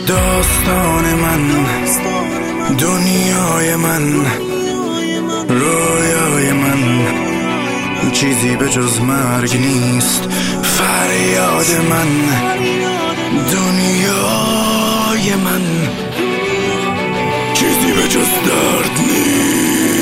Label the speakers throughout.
Speaker 1: داستان من، دنیای من، رویای من، چیزی به جز مرگ نیست. فریاد من، دنیای من، چیزی به جز درد نیست.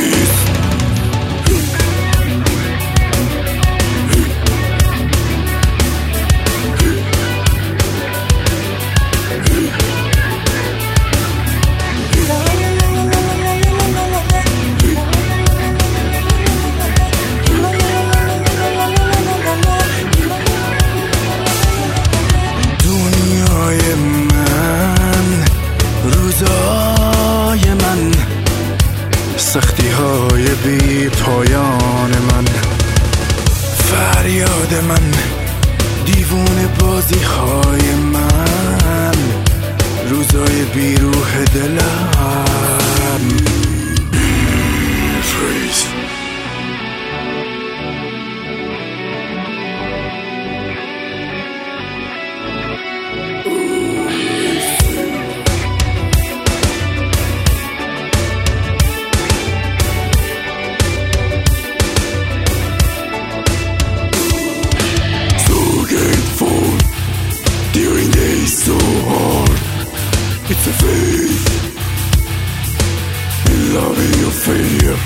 Speaker 1: روزای من، سختی های بی پایان من، فریاد من، دیوونه بازی های من، روزای بی روح دلم. During days so hard, it's a faith in loving your failure.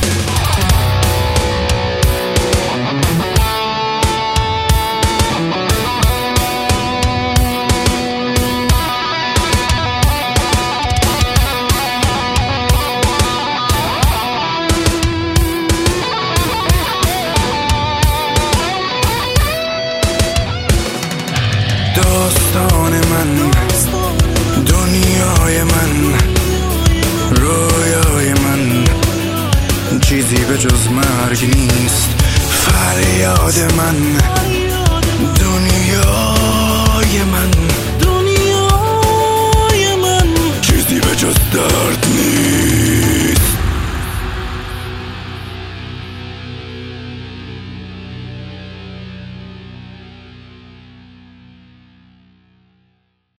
Speaker 1: داستان من، دنیای من، رویای من، چیزی به جز مرگ نیست. فریاد من،